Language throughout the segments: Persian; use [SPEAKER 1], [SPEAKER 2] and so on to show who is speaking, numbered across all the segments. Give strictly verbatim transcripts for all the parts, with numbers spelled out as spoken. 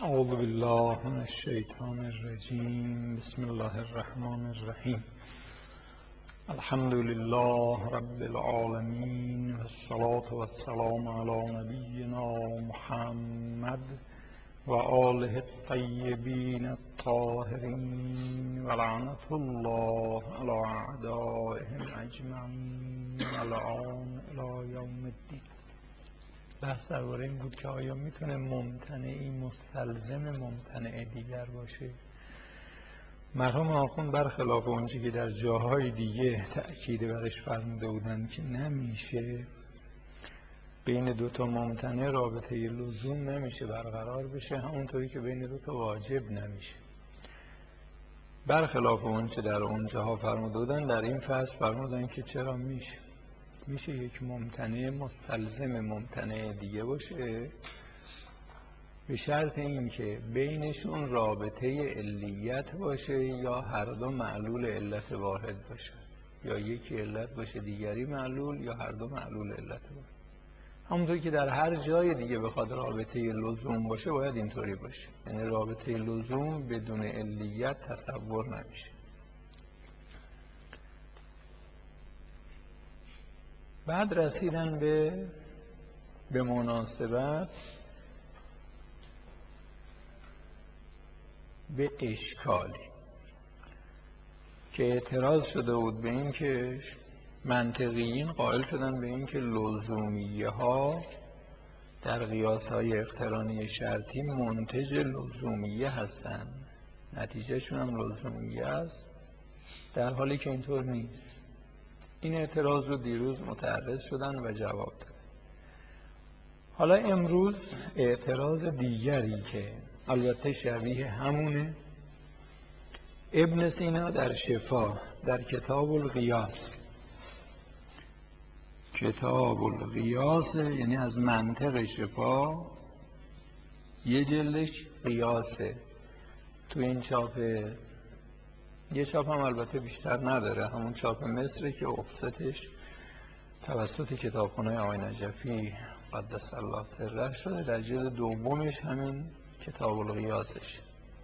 [SPEAKER 1] اعوذ بالله من الشیطان الرجیم. بسم الله الرحمن الرحیم. الحمد لله رب العالمین و الصلاة و السلام علی نبینا محمد و آله الطیبین الطاهرین و لعنة الله علی اعدائهم اجمعین الان الی یوم الدین. بحث درباره این بود که آیا میتونه ممتنعی مستلزم ممتنع دیگر باشه؟ مرحوم آخوند برخلاف اونچه که در جاهای دیگه تأکید برش فرموده بودن که نمیشه بین دوتا ممتنع رابطه لزوم نمیشه برقرار بشه، همونطوری که بین دوتا واجب نمیشه. برخلاف اونچه در اونجاها فرموده بودن، در این فصل فرمودن که چرا میشه میشه یک ممتنع مستلزم ممتنع دیگه باشه، به شرط اینکه بینشون رابطه علیت باشه یا هر دو معلول علت واحد باشه، یا یکی علت باشه دیگری معلول، یا هر دو معلول علت واحد. همونطور که در هر جای دیگه بخواد رابطه لزوم باشه باید اینطوری باشه، یعنی رابطه لزوم بدون علیت تصور نمیشه. بعد رسیدن به به مناسبت به اشکالی که اعتراض شده بود به این که منطقیین قائل شدن به این که لزومیه ها در قیاس های اقترانی شرطی منتج لزومیه هستن، نتیجه شون هم لزومیه است، در حالی که اینطور نیست. این اعتراض رو دیروز متعرض شدن و جواب دادن. حالا امروز اعتراض دیگری که البته شبیه همونه، ابن سینا در شفا در کتاب القیاس، کتاب القیاس یعنی از منطق شفا، یه جلدش قیاسه. تو این چاپه یه چاپ هم البته بیشتر نداره، همون چاپ مصره که افستش توسط کتابخانه آقای نجفی قدس الله سره شده، در جلد دومش همین کتاب القیاسش،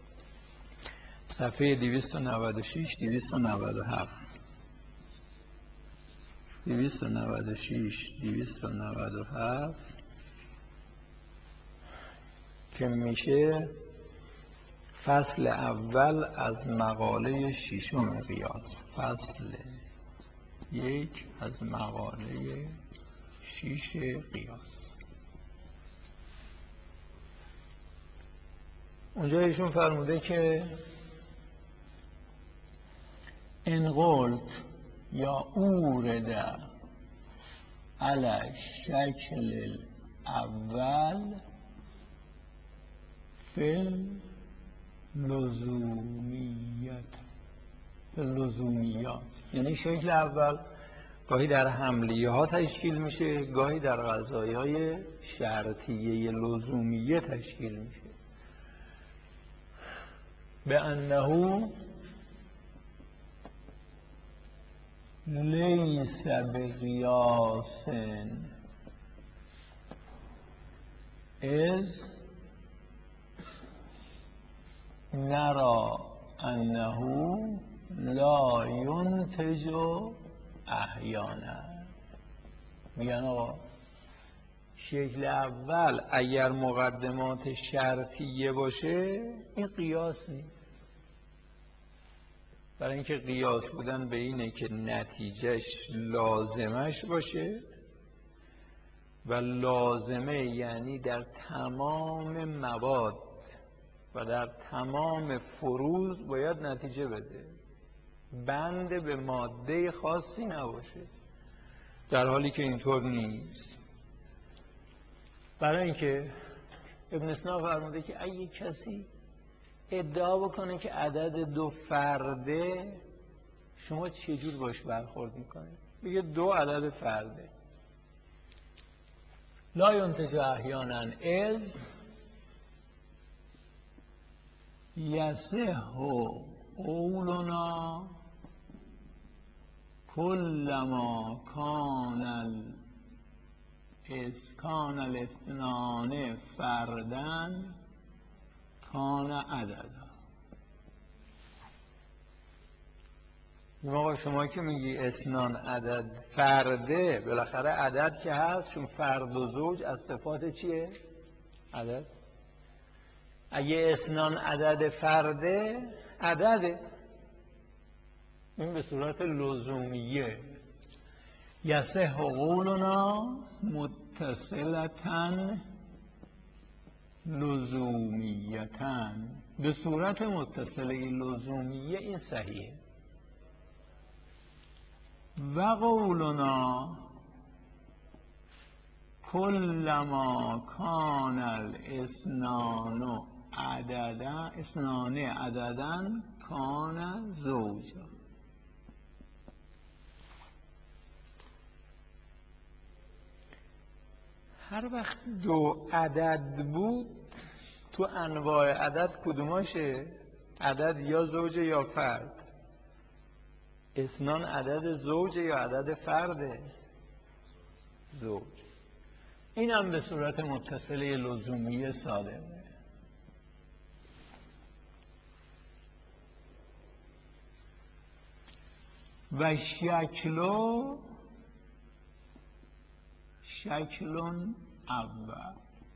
[SPEAKER 1] صفحه دویست و نود و شش دویست و نود و هفت دویست و نود و شش دویست و نود و هفت که میشه فصل اول از مقاله ششم قیاس، فصل یک از مقاله شیش قیاس. اونجا ایشون فرموده که ان قلت یا اورد علی شکل اول فی لزومیت لزومیات، یعنی شکل اول گاهی در حملیه ها تشکیل میشه، گاهی در قضایی های شرطیه لزومیه تشکیل میشه. به انه لیس بقیاس از نرى انه لا ینتج احیانا. میگن آقا شکل اول اگر مقدمات شرطیه باشه این قیاس نیست، برای اینکه قیاس بودن به اینه که نتیجهش لازمش باشه، و لازمه یعنی در تمام مواد و در تمام فروض باید نتیجه بده، بند به ماده خاصی نباشه، در حالی که اینطور نیست. برای اینکه ابن سینا فرموده که اگه کسی ادعا بکنه که عدد دو فرده، شما چجور باش برخورد میکنید؟ بگه دو عدد فرده. لا ینتج احیانا از یصح قولنا کلما کان الاسکان الاثنان فردن کان عددا. آقا شما که میگی اسنان عدد فرده، بالاخره عدد که هست، چون فرد و زوج از صفات چیه؟ عدد. اگه اسنان عدد فرده، عدده، این به صورت لزومیه. یصح قولنا متصلتن لزومیتن، به صورت متصله لزومیه این صحیحه. و قولنا کلما کان الاسنان عددا، اسنان عددا کان زوجا. هر وقت دو عدد بود تو انواع عدد کدوماشه؟ عدد یا زوجه یا فرد. اسنان عدد زوجه یا عدد فرده؟ زوج. این هم به صورت متصله لزومی صادقه. و شکلو شکلون اول،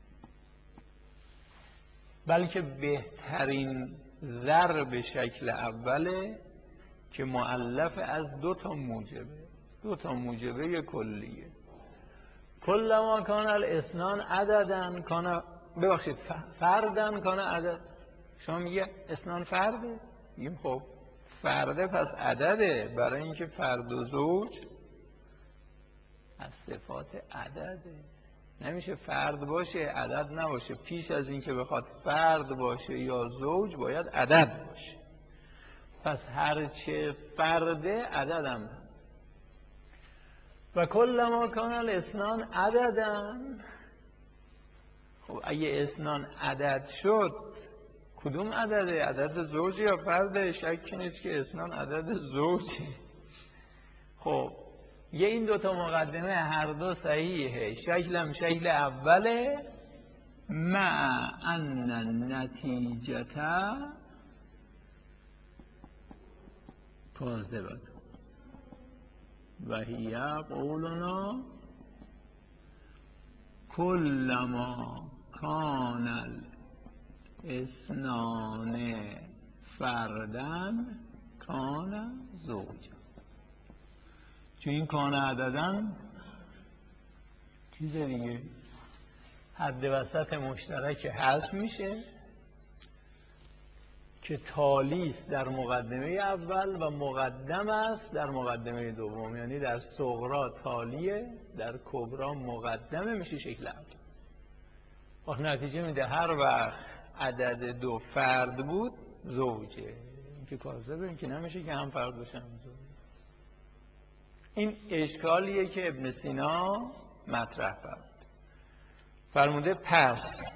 [SPEAKER 1] بلکه بهترین ضرب شکل اوله که مؤلف از دو تا موجبه، دو تا موجبه کلیه. کلما کان الاسنان عددن کان، ببخشید فردن کان عدد. شما میگه اسنان فرده، میگیم خب فرده پس عدده، برای اینکه فرد و زوج از صفات عدده. نمیشه فرد باشه عدد نباشه. پیش از اینکه بخواد فرد باشه یا زوج باید عدد باشه. پس هرچه فرده عددم. و کلما کان الاسنان عددن، خب اگه اسنان عدد شد کدوم عدده؟ عدد زوج یا فرده؟ شکی نیست که اسنان عدد زوجه. خب یه این دوتا مقدمه هر دو صحیحه. شکلم شکل اوله، مع ان النتیجه کاذبه و هی قولنا کلما کان الاسنان فردن کان زوجا. چون این کان عددن چیز دیگه، حد وسط مشترک حذف میشه که تالی است در مقدمه اول و مقدم است در مقدمه دوم. یعنی در صغرا تالیه، در کبرا مقدمه، میشه شکل اول. وقت نتیجه میده هر وقت عدد دو فرد بود زوجه. این که کاذبه، این که نمیشه که هم فرد باشه هم زوج. این اشکالیه که ابن سینا مطرح فرمود. فرموده پس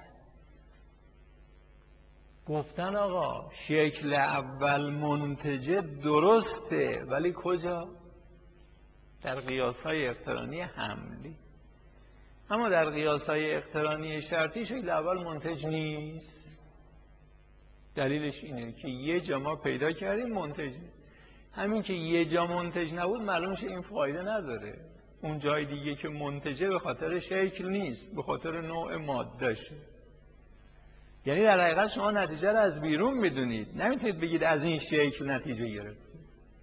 [SPEAKER 1] گفتن آقا شکل اول منتجه درسته، ولی کجا؟ در قیاس‌های اقترانی حملی. اما در قیاس‌های اقترانی شرطی شکل اول منتج نیست. دلیلش اینه که یه جا ما پیدا کردیم منتجه. همین که یه جا منتج نبود معلوم شه این فایده نداره. اون جای دیگه که منتجه به خاطر شکل نیست، به خاطر نوع مادهشه. یعنی در حقیقت شما نتیجه رو از بیرون میدونید، نمیتونید بگید از این شکل نتیجه گرفتید.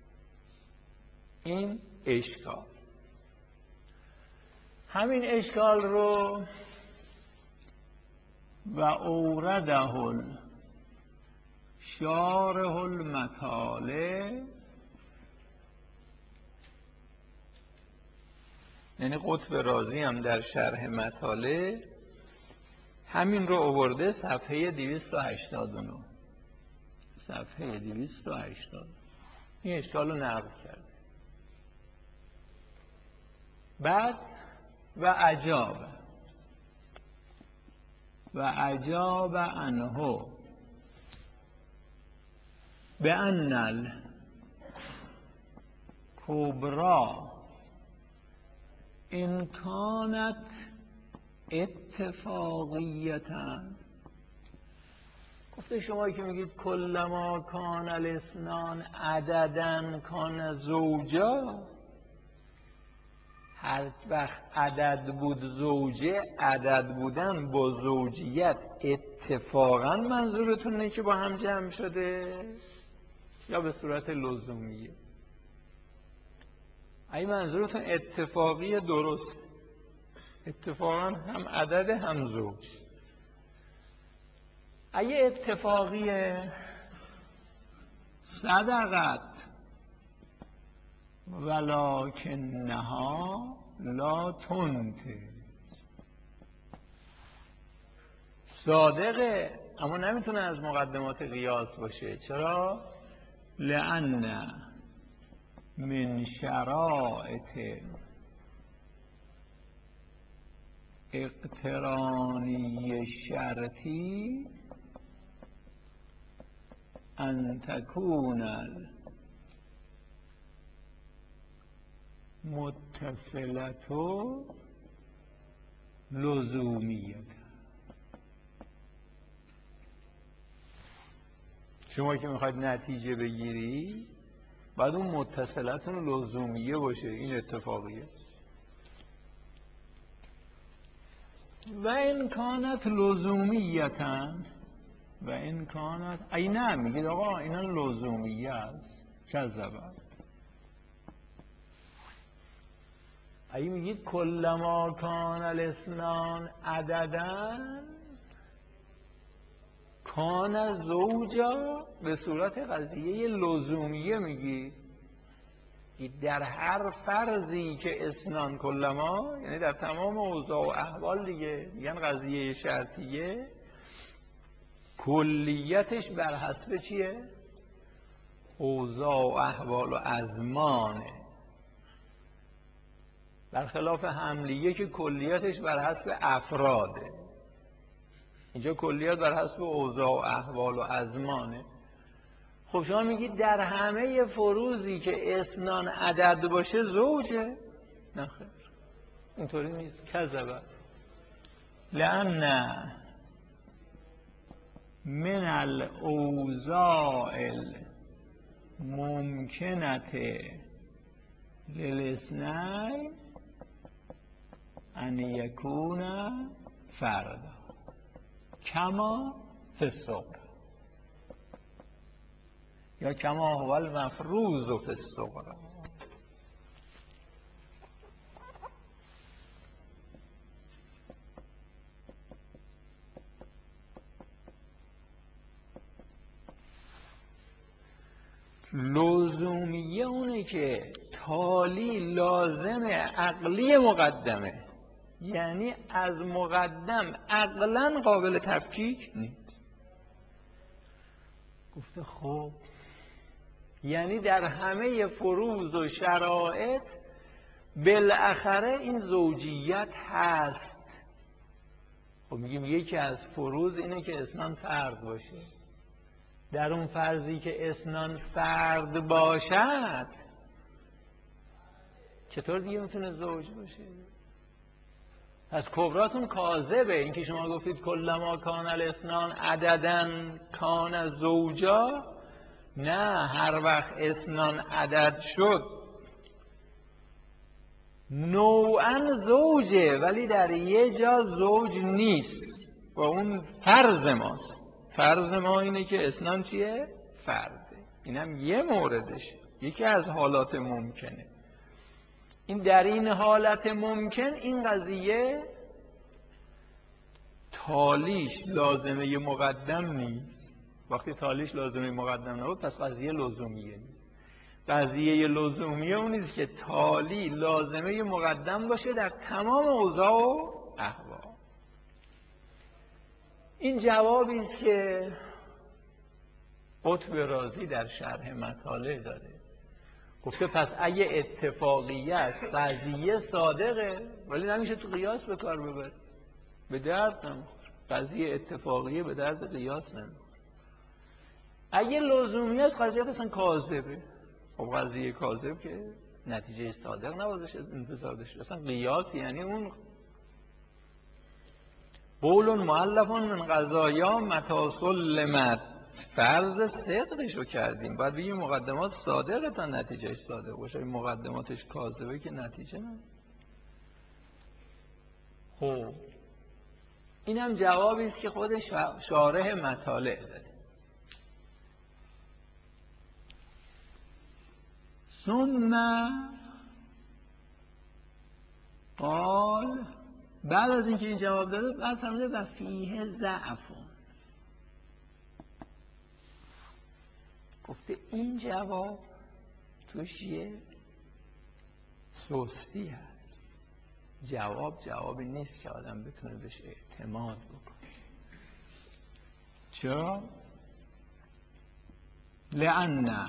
[SPEAKER 1] این اشکال. همین اشکال رو و اورده شارح المطالع، یعنی قطب رازی هم در شرح مطالع همین رو آورده صفحه دویست و هشتاد و نه. صفحه دویست و هشتاد این اشکال رو نقل کرده. بعد و عجاب و عجاب عنه به ان الکبرا ان کانت اتفاقیتا. گفته شما که میگید کلما کان الاثنان عددن کان زوجا، هر وقت عدد بود زوجه، عدد بودن با زوجیت اتفاقا منظورتون نه که با هم جمع شده یا به صورت لزومیه؟ اگه منظورتون اتفاقی درست، اتفاقا هم عدد هم زوج. اگه اتفاقی صدقت ولکنها لا تنتج، صادقه اما نمیتونه از مقدمات قیاس باشه. چرا؟ لأن من شرائط اقترانی شرطی ان تکون متصلت لزومیت. شما که میخواید نتیجه بگیری بعد اون متصلتون لزومیه باشه، این اتفاقیه. و این کانت لزومیتن و این کانت ای نه میگید آقا اینا لزومیه است، کذبه. ای میگید کلما کان الاثنان عددن کان زوجا، به صورت قضیه لزومیه میگید در هر فرضی که اثنان کلما، یعنی در تمام اوضاع و احوال دیگه میگن قضیه شرطیه، کلیتش بر حسب چیه؟ اوضاع و احوال و ازمانه، برخلاف حملیه که کلیتش بر حسب افراده. اینجا کلیت بر حسب اوضاع و احوال و ازمانه. خب شما میگید در همه فروضی که اثنان عدد باشه زوجه؟ نه خیر، اینطوری نیست، کذبه. لأن من الاوضاع الممکنة للاثنین ان یکون فردا کما فی الصغرى یا کما هو المفروض فی الصغرى. لزومیه اونه که تالی لازم عقلی مقدمه، یعنی از مقدم عقلا قابل تفکیک نیست. گفته خب یعنی در همه فروض و شرایط بالاخره این زوجیت هست. خب میگیم یکی از فروض اینه که اثنان فرد باشه. در اون فرضی که اثنان فرد باشد چطور دیگه میتونه زوج باشه؟ پس کبراتون کاذبه. این که شما گفتید کلما کان الاثنان عددن کان زوجا، نه، هر وقت اثنان عدد شد نوعا زوجه ولی در یه جا زوج نیست و اون فرض ماست. فرض ما اینه که اثنان چیه؟ فرده. اینم یه موردشه، یکی از حالات ممکنه. این در این حالت ممکن این قضیه تالیش لازمه مقدم نیست. وقتی تالیش لازمه مقدم نبود پس قضیه لزومیه نیست. قضیه لزومیه اون نیست که تالی لازمه مقدم باشه در تمام اوضاع و احوال. این جوابی است که قطب رازی در شرح مطالع داره. گفته پس اگه اتفاقیه است قضیه صادقه ولی نمیشه تو قیاس به کار ببره، به درد نمیخوره. قضیه اتفاقیه به درد قیاس نمیخوره. اگه لزومیه است قضیه اصلا کاذبه. خب قضیه کاذب که نتیجه صادق نبازش انتظار داشته. اصلا قیاس یعنی اون قول مؤلف من قضایا متی سلمت، فرض صدقشو کردیم، باید بگیم مقدمات صادقه تا نتیجهش صادق باشه، مقدماتش کاذبه که نتیجه نه. خب اینم جوابی است که خود شارح مطالع داده. ثم قال، بعد از اینکه این جواب داده بعد فرموده و فیه ضعفون، گفته این جواب توش یه سستی هست، جواب جوابی نیست که آدم بتونه بهش اعتماد بکنه. چرا؟ لأن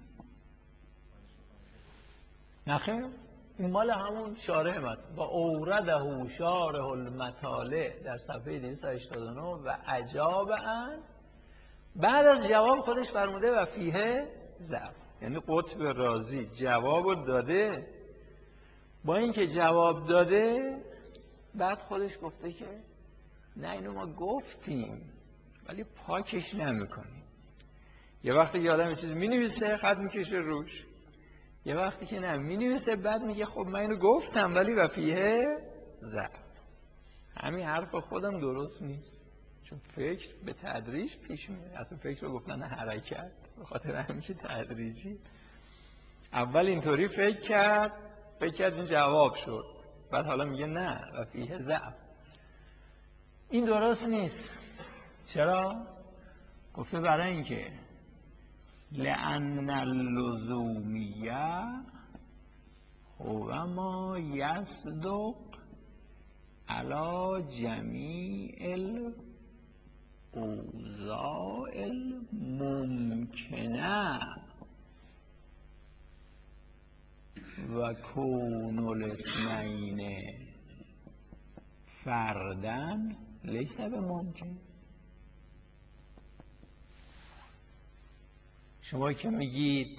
[SPEAKER 1] نخیر، این مال همون شارح مطالع. و اورده شارح المطالع در صفحه دویست و هشتاد و نه و اجاب ان، بعد از جواب خودش فرموده و فیه ضعف، یعنی قطب رازی جواب داده، با اینکه جواب داده بعد خودش گفته که نه اینو ما گفتیم ولی پاکش نمیکنیم. یه وقتی یه آدم یه چیزی مینویسه خط میکشه روش، یه وقتی که نه مینویسه بعد میگه خب من اینو گفتم ولی و فیه ضعف. همین حرف خودم درست نیست، چون فکر به تدریج پیش میره. اصلا فکر رو گفتن حرکت، به خاطر همیشه تدریجی. اول اینطوری فکر کرد، فکر کرد این جواب شد، بعد حالا میگه نه و فیه ضعف. این درست نیست. چرا؟ گفته برای اینکه لأن اللزومیه هو ما یصدق علی جمیع الاوضاع الممکنه و کون الاثنین فردن لیس بممکن. شما که میگید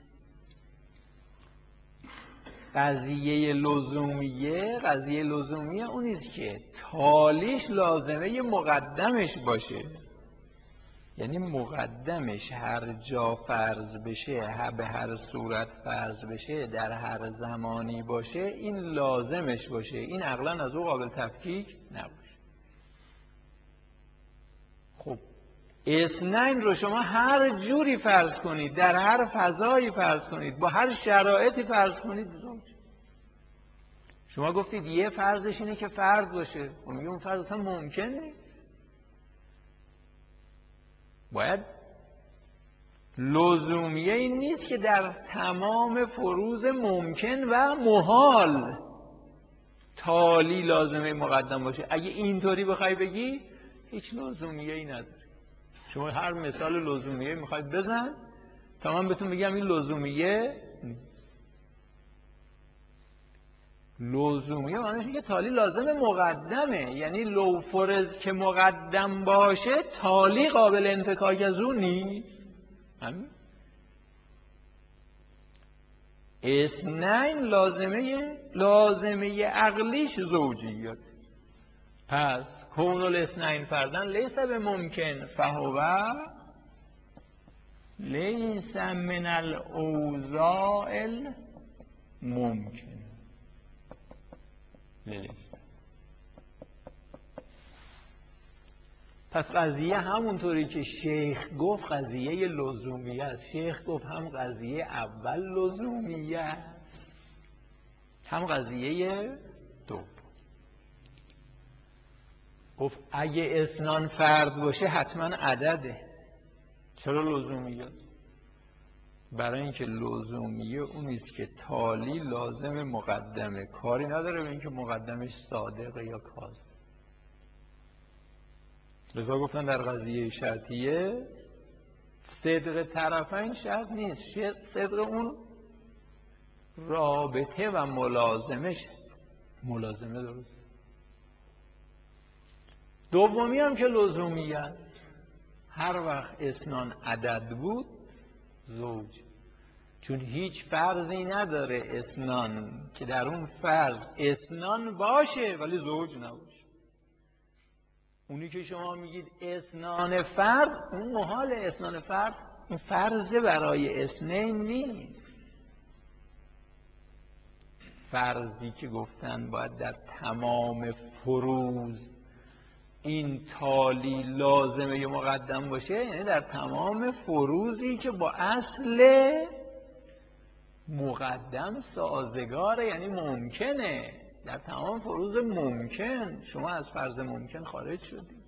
[SPEAKER 1] قضیه لزومیه، قضیه لزومیه اونیست که تالیش لازمه مقدمش باشه، یعنی مقدمش هر جا فرض بشه، به هر صورت فرض بشه، در هر زمانی باشه، این لازمش باشه، این عقلا از او قابل تفکیک نباشه. خب اثنین رو شما هر جوری فرض کنید، در هر فضایی فرض کنید، با هر شرایطی فرض کنید زوج. شما گفتید یه فرضش اینه که فرد باشه، خب میگه اون فرض اصلا ممکن نیست. باید لزومیه این نیست که در تمام فروض ممکن و محال تالی لازمه مقدم باشه. اگه اینطوری بخوای بگی هیچ لزومیه ای نداره. شما هر مثال لزومیه میخواید بزن تا من بهتون بگم این لزومیه نیست. لزومیه معنیش اینه که تالی لازم مقدمه، یعنی لو فرض که مقدم باشه تالی قابل انفکاک از اون نیست. همین اثنین لازمه لازمه عقلیش زوجیت. پس کون الاثنین فردن لیس بممکن فهو لیس من الاوضاع الممکن. پس قضیه همونطوری که شیخ گفت قضیه لزومیه است. شیخ گفت هم قضیه اول لزومیه است هم قضیه دوم. گفت اگه اثنان فرد باشه حتما عدده. چرا لزومیه؟ برای اینکه لزومیه اونیست که تالی لازم مقدمه، کاری نداره به اینکه مقدمش صادقه یا کاذب. لذا گفتن در قضیه شرطیه صدق طرفین شرط نیست، صدق اون رابطه و ملازمش. ملازمه درست. دومی هم که لزومیه است، هر وقت اثنان عدد بود زوج، چون هیچ فرضی نداره اثنان که در اون فرض اثنان باشه ولی زوج نباشه. اونی که شما میگید اسنان فرد، اون محال اسنان فرد، اون فرض برای اثنین نیست. فرضی که گفتن باید در تمام فروض این تالی لازمه یا مقدم باشه، یعنی در تمام فروضی که با اصل مقدم سازگاره، یعنی ممکنه. در تمام فروض ممکن شما از فرض ممکن خارج شدید.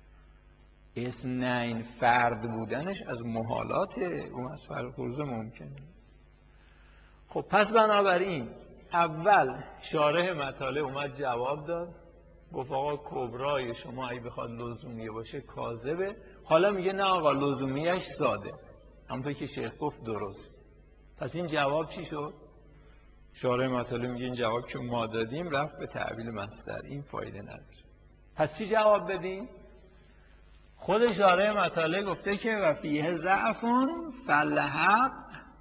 [SPEAKER 1] اثنین فرد بودنش از محالاته، اون از فروض ممکنه. خب پس بنابراین اول شارح مطالع اومد جواب داد، گفت آقا کبرای شما اگه بخواد لزومیه باشه کاذبه. حالا میگه نه آقا لزومیش ساده، همونطور که شیخ گفت درست. پس این جواب چی شد؟ شارح مطالع میگه این جواب که ما دادیم رفت به تعبیل مصدر، این فایده نداره. پس چی جواب بدیم؟ خود شارح مطالع گفته که و فیه ضعفون فالحق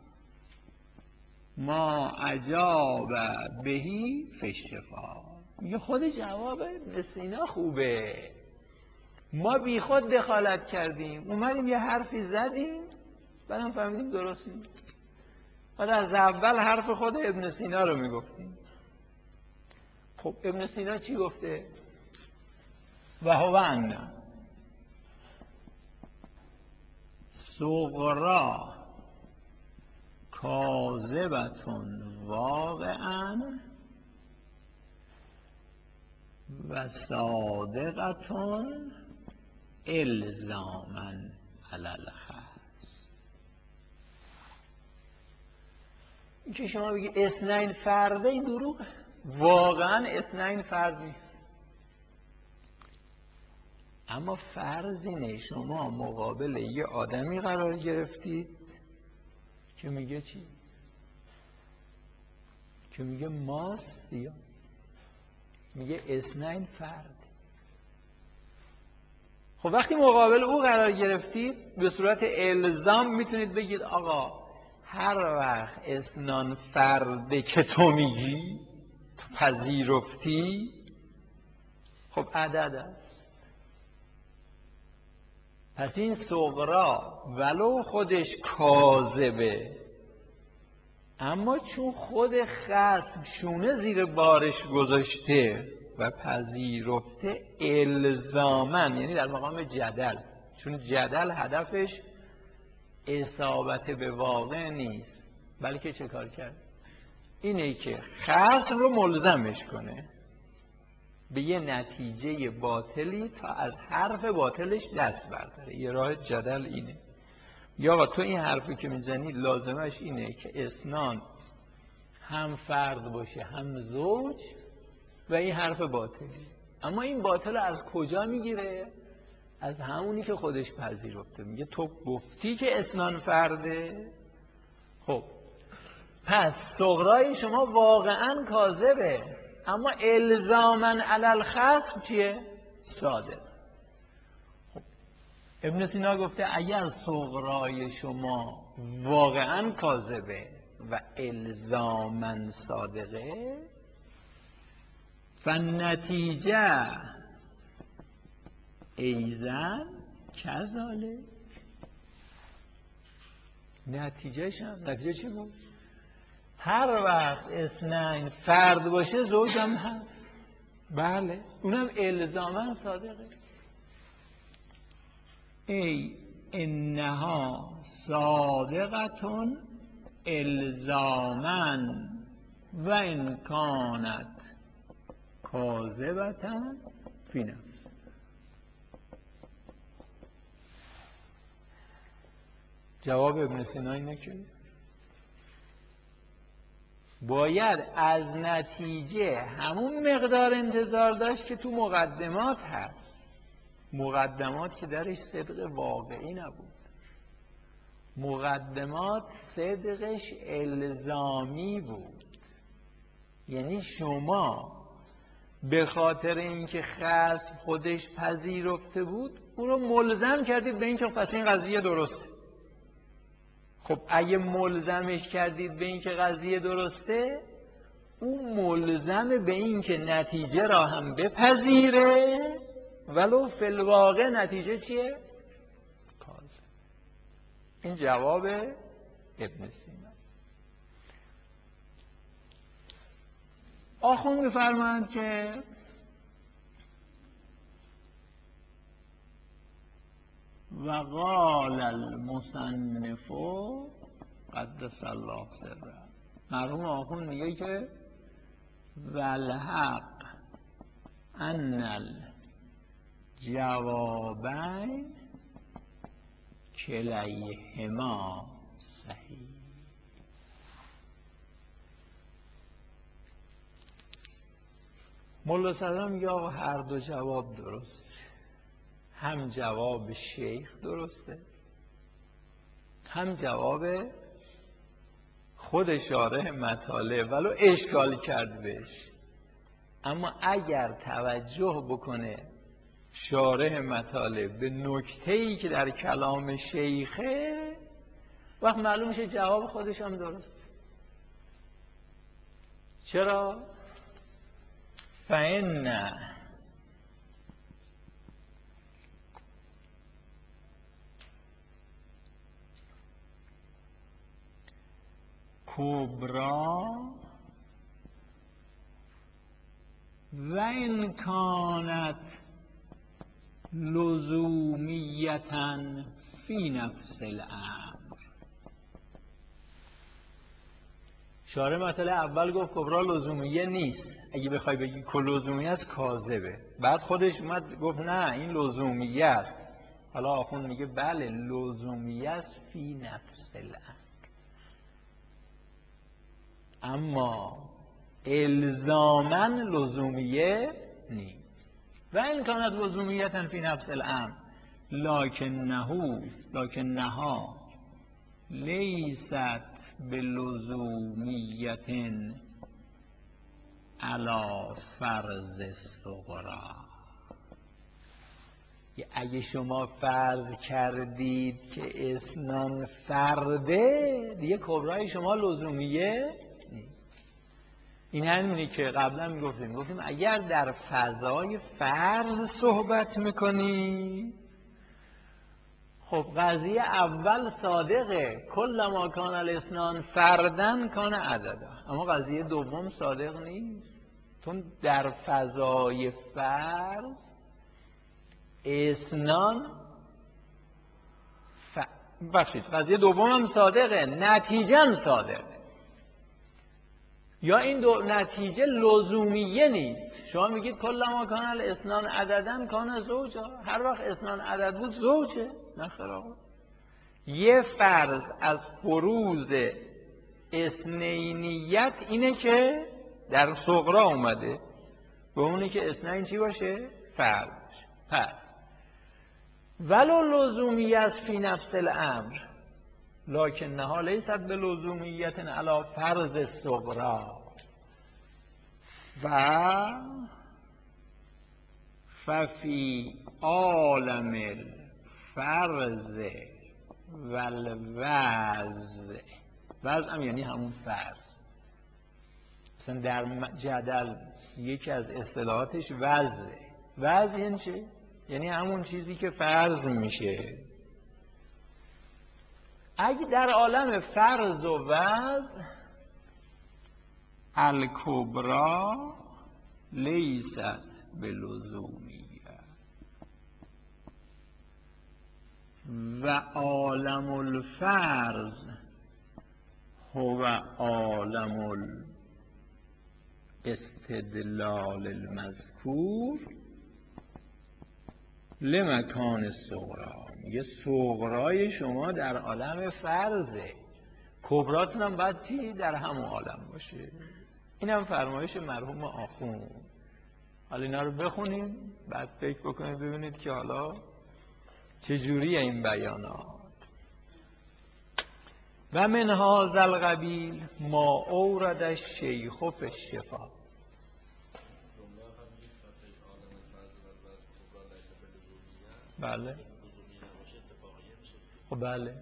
[SPEAKER 1] ما عجاب بهی فشفا. میگه خود جواب ابن سینا خوبه، ما بی خود دخالت کردیم، اومدیم یه حرفی زدیم بعدم فهمیدیم درست نیست. بعد از اول حرف خود ابن سینا رو میگفتیم. خب ابن سینا چی گفته؟ و هو ان صغرا کاذبتون واقعا و صادقتون الزاما علی الخاص. این که شما بگی اثنین فرده، این دروغه. واقعا اثنین فرد نیست. اما فرض اینه شما مقابل یه آدمی قرار گرفتید که میگه چی؟ که میگه ماست سیاه، میگه اثنین فرد. خب وقتی مقابل او قرار گرفتید به صورت الزام میتونید بگید آقا هر وقت اثنان فرده که تو میگی، تو پذیرفتی، خب عدد است. پس این صغرا ولو خودش کاذبه، اما چون خود خصم شونه زیر بارش گذاشته و پذیرفته الزامن، یعنی در مقام جدل، چون جدل هدفش اصابت به واقع نیست، بلکه چه کار کرد؟ اینه که خصم رو ملزمش کنه به یه نتیجه باطلی تا از حرف باطلش دست برداره. یه راه جدل اینه، یا آقا تو این حرفی که میزنی لازمش اینه که اثنان هم فرد باشه هم زوج، و این حرف باطلی. اما این باطل از کجا میگیره؟ از همونی که خودش پذیرفته. میگه تو گفتی که اثنان فرده، خب پس صغرای شما واقعا کاذبه، اما الزاماً علی الخصم چیه؟ صادق. خب ابن سینا گفته اگر صغرای شما واقعا کاذبه و الزاماً صادقه، فالنتیجه ایزن کذالک. نتیجهش هم نتیجه چی بود؟ هر وقت اثنین فرد باشه زوجم هست. بله اونم الزاماً صادقه. ای انها صادقتون الزاماً و ان کانت کاذبتاً فی نفس. جواب ابن سینا اینه که باید از نتیجه همون مقدار انتظار داشت که تو مقدمات هست. مقدمات که درش صدق واقعی نبود، مقدمات صدقش الزامی بود. یعنی شما به خاطر اینکه خصم خودش پذیرفته بود او رو ملزم کردید به اینکه پس این قضیه درسته. خب اگه ملزمش کردید به اینکه قضیه درسته، او ملزم به اینکه نتیجه را هم بپذیره ولو فی الواقع نتیجه چیه؟ کاذب. این جواب ابن سینا. آخوند می‌فرمایند که و قال المصنف قدس الله سره، مرحوم آخوند میگه که والحق ان الجوابین کلیهما صحیح. مولا صدرا میگه آقا هر دو جواب درست، هم جواب شیخ درسته، هم جواب خود شارح مطالب ولو اشکال کرد بهش. اما اگر توجه بکنه شارح مطالب به نکته‌ای که در کلام شیخه، وقت معلوم میشه جواب خودش هم درست. چرا؟ فإن کبرا و این کانت لزومیتا فی نفس الامر. شارح مطلب اول گفت کبرا لزومیه نیست، اگه بخوای بگی که لزومیه است کاذبه. بعد خودش اومد گفت نه این لزومیه است. حالا آخوند میگه بله لزومیه است فی نفس الامر، اما الزاماً لزومیه نیست. و این کانت لزومیتا فی نفس الامر لکنه لکنها لیست بلزومیت علی فرض الصغری. اگه شما فرض کردید که اسنان فرده، دیگه کبرای شما لزومیه نیست. این همینی که قبلا میگفتیم گفتیم اگر در فضای فرض صحبت میکنی، خب قضیه اول صادقه، کل ما کان الاسنان فردن کان عددا. اما قضیه دوم صادق نیست، چون در فضای فرض اسنان ف... بخشید قضیه دوم هم صادقه، نتیجه هم صادقه. یا این دو نتیجه لزومیه نیست. شما میگید کل ما کان الاسنان عددن کان زوجا، هر وقت اسنان عدد بود زوجه. نخیر آقا، یه فرض از فروض اسنینیت اینه که در صغرا اومده، به اونی که اسنین چی باشه؟ فرض. پس ولو لزومیه است فی نفس الامر لکنها لیست بلزومیت علی فرض الصغرا و ففی عالم الفرض و الوضع. وضع هم یعنی همون فرض. مثلا در جدل یکی از اصطلاحاتش وضعه. وضع یعنی چه؟ یعنی همون چیزی که فرض میشه. اگه در عالم فرض و وضع الکبرا لیست بلزومیه و عالم الفرض هو عالم الاستدلال المذکور لمکان الصغرا. میگه صغرای شما در عالم فرضه، کبراتون هم باید چی؟ در همون عالم باشه. این هم فرمایش مرحوم آخوند. حالا اینا رو بخونیم بعد فکر بکنید ببینید که حالا چجوریه این بیانات. و من هذا القبیل ما اورد الشیخ فی الشفا. بله خب بله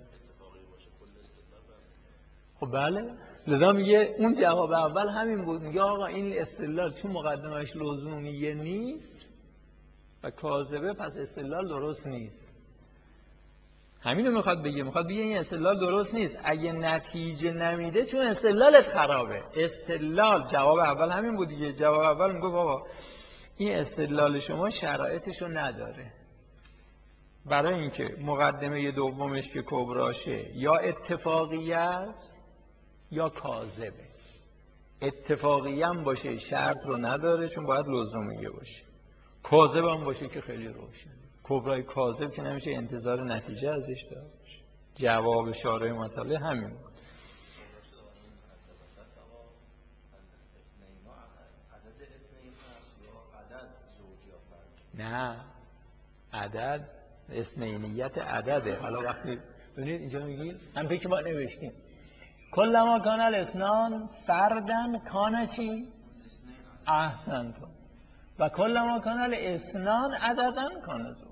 [SPEAKER 1] خب بله لذا میگه اون جواب اول همین بود. میگه آقا این استدلال چون مقدمش لزومیه نیست، و کاذبه، پس استدلال درست نیست. همینو میخواد بگه، میخواد بگه این استدلال درست نیست. اگه نتیجه نمیده چون استدلالت خرابه. استدلال جواب اول همین بود دیگه. جواب اول میگه بابا این استدلال شما شرایطشو نداره. برای اینکه مقدمه دومش که کبراشه یا اتفاقی است یا کاذبه. اتفاقی هم باشه شرط رو نداره چون باید لزومیه باشه. کاذب هم باشه که خیلی روشن. کبرای کاذب که نمیشه انتظار نتیجه ازش داشت. جواب شارح مطالعه همین بود. نه، عدد اثنینیت عدده. حالا وقتی ببینید اینجا میگید هم فکر ما نوشتیم کلما کان الاثنان فردن کان چی؟ احسنتم. و کلما کان الاثنان عددن کان زوج.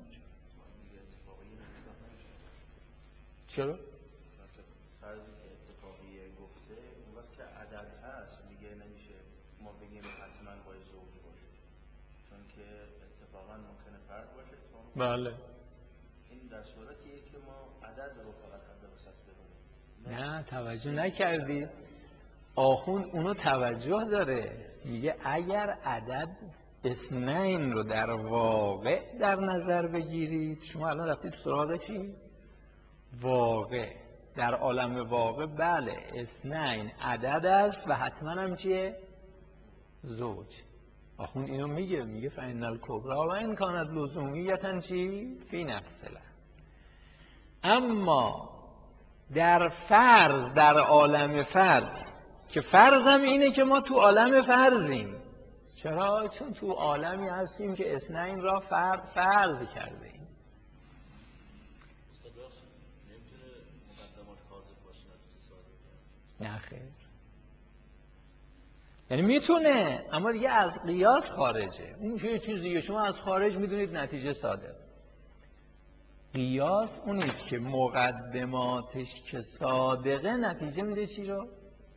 [SPEAKER 1] چرا؟
[SPEAKER 2] فرضی که اتفاقیه گفته اون وقت که عدد هست دیگه نمیشه ما بگیم حتما باید زوج باشه، چون که اتفاقا ممکنه فرد باشه.
[SPEAKER 1] بله.
[SPEAKER 2] این در صورتیه که ما عدد رو فقط حد وسط ببینیم.
[SPEAKER 1] نه توجه نکردی. آخوند اونو توجه داره، میگه اگر عدد اثنین رو در واقع در نظر بگیرید، شما الان رفتید سراغ چی؟ واقع. در عالم واقع بله اثنین عدد است و حتما هم چیه؟ زوج. آخوند اینو میگه، میگه فإن الکبری و ان کانت لزومیتا چی؟ فی نفسه. اما در فرض، در عالم فرض که فرضم اینه که ما تو عالم فرضیم. چرا؟ چون تو عالمی هستیم که اثنین را فرد فرض کرده ایم. نه خیر. یعنی میتونه اما دیگه از قیاس خارجه. اون یه چیز دیگه، شما از خارج میدونید نتیجه صادق. قیاس اونیست که مقدماتش که صادقه نتیجه میده چی رو؟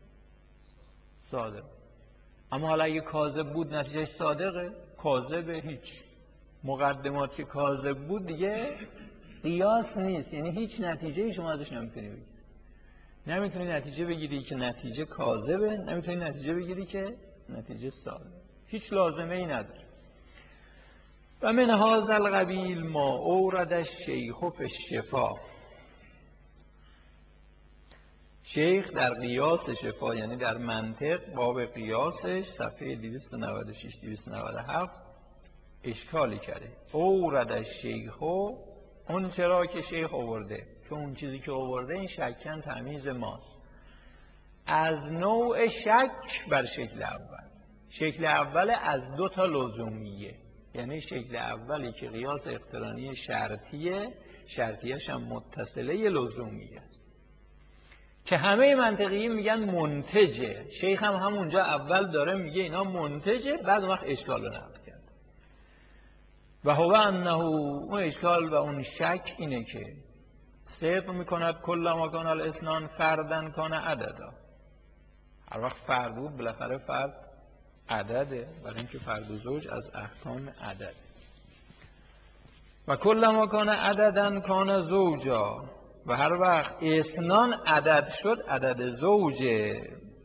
[SPEAKER 1] صادق. اما حالا اگه کاذب بود نتیجهش صادقه؟ کاذبه هیچ. مقدمات که کاذب بود دیگه قیاس نیست، یعنی هیچ نتیجه شما ازش نمیتونی بگیری. نمیتونی نتیجه بگیری که نتیجه کاذبه، نمیتونی نتیجه بگیری که نتیجه صادقه. هیچ لازمه ای نداره. و من هذا القبیل ما اورد الشیخ فی الشفا. شیخ در قیاس شفا، یعنی در منطق باب قیاسش صفحه دویست و نود و شش دویست و نود و هفت اشکالی کرده. اورد الشیخ، اون چرا که شیخ آورده، که اون چیزی که آورده این شکن تمیز ماست. از نوع شک بر شکل اول. شکل اول از دو تا لزومیه، یعنی شکل اولی که قیاس اقترانی شرطیه، شرطیش هم متصله لزومیه که همه منطقیین میگن منتجه. شیخ هم همونجا اول داره میگه اینا منتجه، بعد اون وقت اشکال رو نقل کرد. و هو انه، اون اشکال و اون شک اینه که صدق میکند کلما کان الاثنان فردن کان عددا. هر وقت فرد بود بالاخره فرد عدده، برای اینکه فرد و زوج از احکام عدد. و کلما کان عددن کان زوجا، و هر وقت اثنان عدد شد عدد زوجه.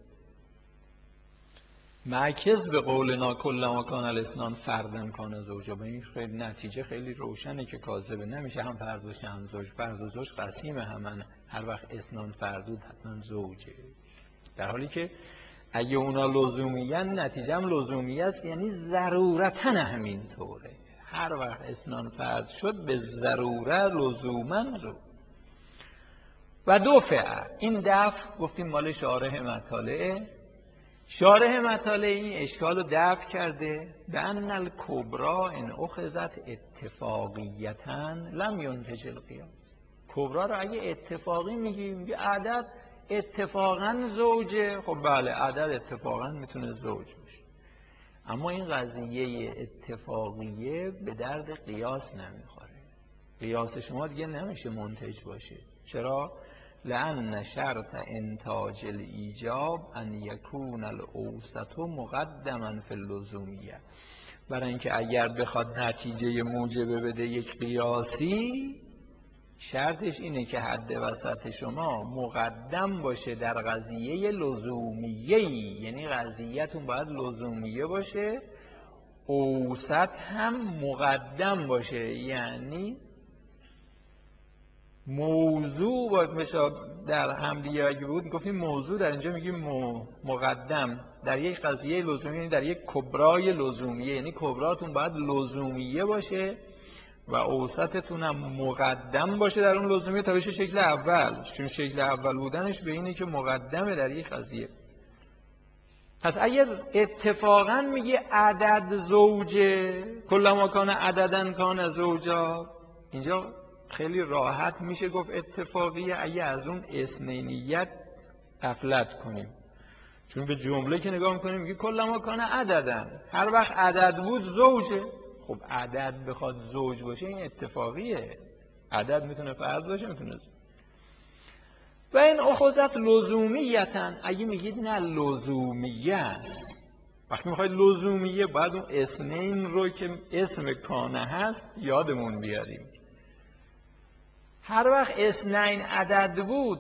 [SPEAKER 1] معکس به قولنا کلما کان الاثنان فردن کان زوجا. به این خیلی نتیجه خیلی روشنه که کاذبه. نمیشه هم فرد باشه هم زوج. فرد و زوج قسیم همن. هر وقت اثنان فردود حتما زوجه. در حالی که اگه اونا لزومیان نتیجه هم لزومیه است، یعنی ضرورتاً همین طوره. هر وقت اثنان فرد شد به ضروره لزوماً زوج. و دفع، این دفع گفتیم مال شارح مطالعه. شارح مطالعه این اشکال رو دفع کرده. به ان الکبرا ان اخذت اتفاقیتاً لم ینتج القیاس. کبرا رو اگه اتفاقی میگی، میگه عدد اتفاقاً زوجه، خب بله عدد اتفاقاً میتونه زوج باشه. اما این قضیه اتفاقیه به درد قیاس نمیخوره. قیاس شما دیگه نمیشه منتج باشه. چرا؟ لأن شرط انتاج الایجاب ان یکون الاوسط مقدما فی اللزومیه. برای اینکه اگر بخواد نتیجه موجبه بده یک قیاسی، شرطش اینه که حد وسط شما مقدم باشه در قضیه لزومیه‌ای، یعنی قضیه‌تون باید لزومیه باشه، اوسط هم مقدم باشه، یعنی موضوع باید مثلا در حملیه اگه بود گفتیم موضوع، در اینجا میگیم مقدم در یک قضیه لزومی، یعنی در یک کبرای لزومیه، یعنی کبراتون باید لزومیه باشه و اوسطتون هم مقدم باشه در اون لزومیه تا بشه شکل اول، چون شکل اول بودنش به اینه که مقدمه در یک قضیه. پس اگر اتفاقا میگه عدد زوجه، کلما کان عددن کان زوجا، اینجا خیلی راحت میشه گفت اتفاقیه اگه از اون اثنینیت غفلت کنیم، چون به جمله که نگاه میکنیم میگه کلما کان عددن، هر وقت عدد بود زوجه. خب عدد بخواد زوج باشه این اتفاقیه، عدد میتونه فرد باشه میتونه زوج. و این اخوذت لزومیتن، اگه میگید نه لزومیه است، وقتی میخواید لزومیه باید اون اثنین رو که اسم کانه هست یادمون بیاریم. هر وقت اثنین عدد بود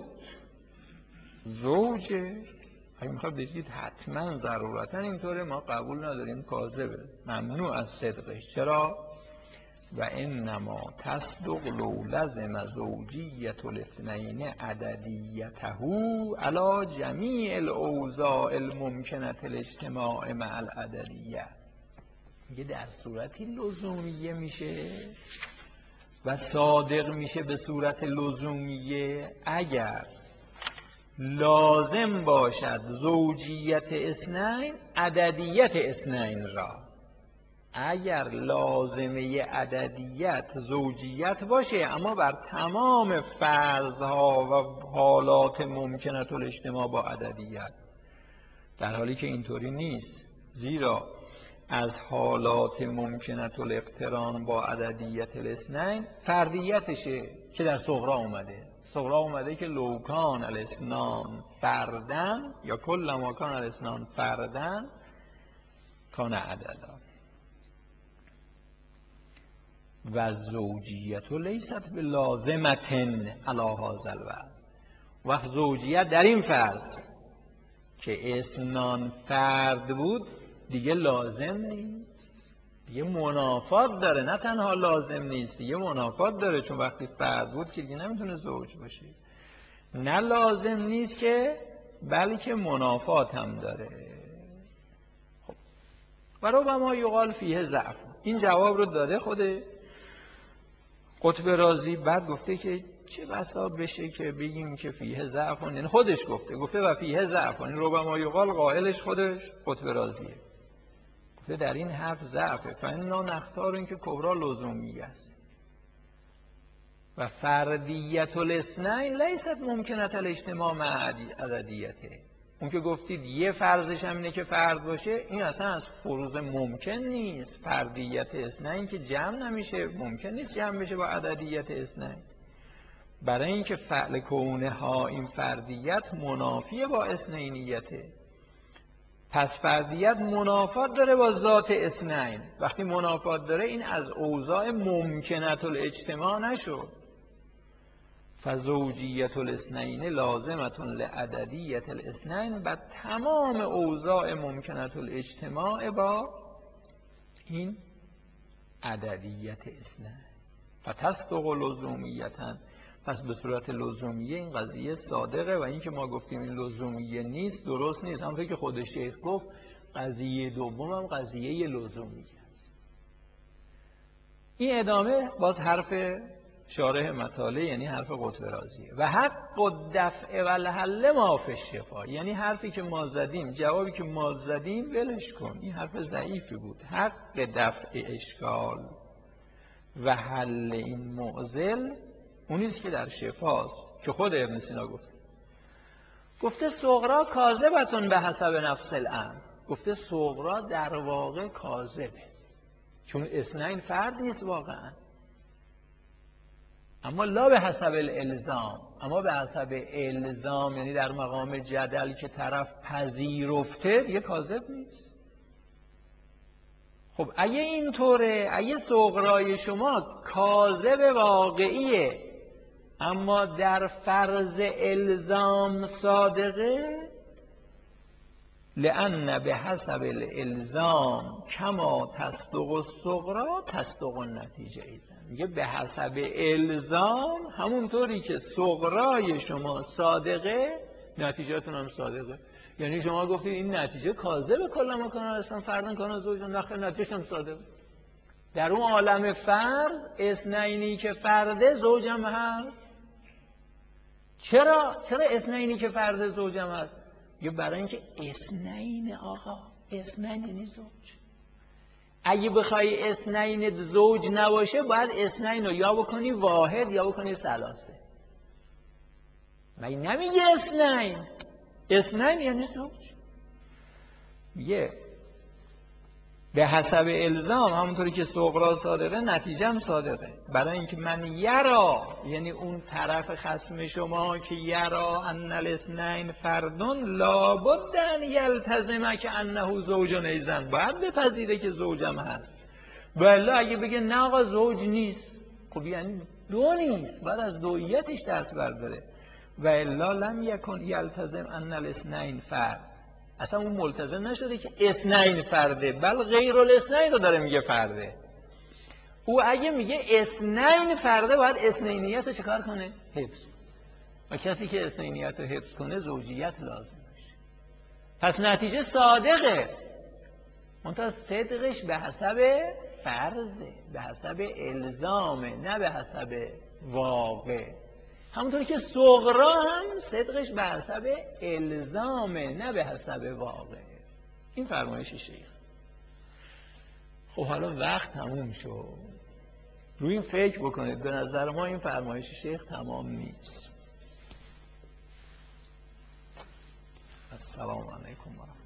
[SPEAKER 1] زوجه، اگه میخواید بگید حتما ضرورتا اینطوره، ما قبول نداریم، کاذبه، ممنوع از صدقش. چرا؟ و انما تصدق لو لزم زوجیت الاثنین عددیته علی جمیع الاوضاع الممکنه الاجتماع مع العددیه. میگه در صورتی لزومیه میشه و صادق میشه به صورت لزومیه اگر لازم باشد زوجیت اثنین عددیت اثنین را، اگر لازمه عددیت زوجیت باشه اما بر تمام فرضها و حالات ممکنه الاجتماع با عددیت، در حالی که اینطوری نیست، زیرا از حالات ممکنه الاقتران با عددیت الاثنین فردیتشه که در صغرا اومده. صغرا اومده که لوکان الاثنان فردن یا کل ما کان الاثنان فردن کان عددا و زوجیت لیست به لازمتن علی هذا الوضع. وقت زوجیت در این فرض که اثنان فرد بود دیگه لازم نیست، دیگه منافات داره، نه تنها لازم نیست دیگه منافات داره، چون وقتی فرد بود که دیگه نمیتونه زوج باشه. نه لازم نیست که بلکه منافات هم داره. خب و ربما یقال فیه ضعف، این جواب رو داده خود قطب رازی. بعد گفته که چه بسا بشه که بگیم که فیه ضعف، یعنی خودش گفته گفته و فیه ضعف، این ربما یقال قائلش خودش قطب رازیه، گفته در این حرف ضعفه. فانا نختار این که کبرا لزومیه است و فردیت الاثنین لیست ممکنه الاجتماع مع عددیته. اون که گفتید یه فرضش هم اینه که فرد باشه، این اصلا از فروض ممکن نیست. فردیت اثنین که جمع نمیشه، ممکن نیست جمع بشه با عددیت اثنین، برای اینکه فعل کونه ها این فردیت منافیه با اثنینیته. پس فردیت منافات داره با ذات اثنین، وقتی منافات داره این از اوضاع ممکنه الاجتماع نشد. فزوجیت الاثنین لازمه لعددیت الاثنین، و تمام اوضاع ممکنه الاجتماع با این عددیت اثنین. فتصدق لزومیتن، پس به صورت لزومیه این قضیه صادقه. و این که ما گفتیم این لزومیه نیست درست نیست، همونطور که خود شیخ گفت قضیه دوم هم قضیه لزومیه است. این ادامه باز حرف شارح مطالع، یعنی حرف قطب رازیه. و حق الدفع و الحل ما فی الشفا، یعنی حرفی که ما زدیم، جوابی که ما زدیم ولش کن، این حرف ضعیفی بود. حق دفع اشکال و حل این معضل اونیست که در شفاست، که خود ابن سینا گفت گفته صغرا کاذبتون به حسب نفس الامر، گفته صغرا در واقع کاذبه، چون اثنین فرد نیست واقعا، اما لا به حسب الالزام، اما به حسب الزام یعنی در مقام جدل که طرف پذیرفته دیگه کاذب نیست. خب اگه اینطوره، اگه صغرای شما کاذب واقعیه اما در فرض الزام صادقه، لأن به حسب الالزام کما تصدق الصغرا تصدق النتیجه ایزن. میگه به حسب الزام همونطوری که صغرای شما صادقه نتیجهتون هم صادقه. یعنی شما گفتید این نتیجه کاذبه کلا مکان اصلا فردن کان زوجن، نخیر نتیجه هم صادقه. در اون عالم فرض اثنینی که فرده زوجم هست. چرا؟ چرا اثنینی که فرده زوجم هست؟ یا برای اینکه اثنین آقا، اثنین یعنی زوج. اگه بخوای اثنین زوج نباشه باید اثنین رو یا بکنی واحد یا بکنی ثلاثه. مگه نمیگه اثنین؟ اثنین یعنی زوج. یه به حسب الزام همونطوری که صغرا صادقه نتیجه هم صادقه. برای اینکه من یرا، یعنی اون طرف خصم شما که یرا ان الاثنین فردون لابد ان یلتزم که انه زوجن ایزن، باید بپذیره که زوجم هست. ولی اگه بگه نه آقا زوج نیست، خب یعنی دو نیست، بعد از دویتش دست برداره. و الا لم یکن یلتزم ان الاثنین فرد، اصلا اون ملتزم نشده که اثنین فرده، بل غیر الاثنین رو داره میگه فرده. او اگه میگه اثنین فرده باید اثنینیت رو چکار کنه؟ حفظ. و کسی که اثنینیت رو حفظ کنه زوجیت لازم میشه. پس نتیجه صادقه، منتها صدقش به حسب فرضه، به حسب الزامه، نه به حسب واقع. همونطوری که صغرا هم صدقش به حسب الزامه، نه به حسب واقع. این فرمایش شیخ. خب حالا وقت تموم شد، روی این فکر بکنید. به نظر ما این فرمایش شیخ تمام نیست. السلام علیکم.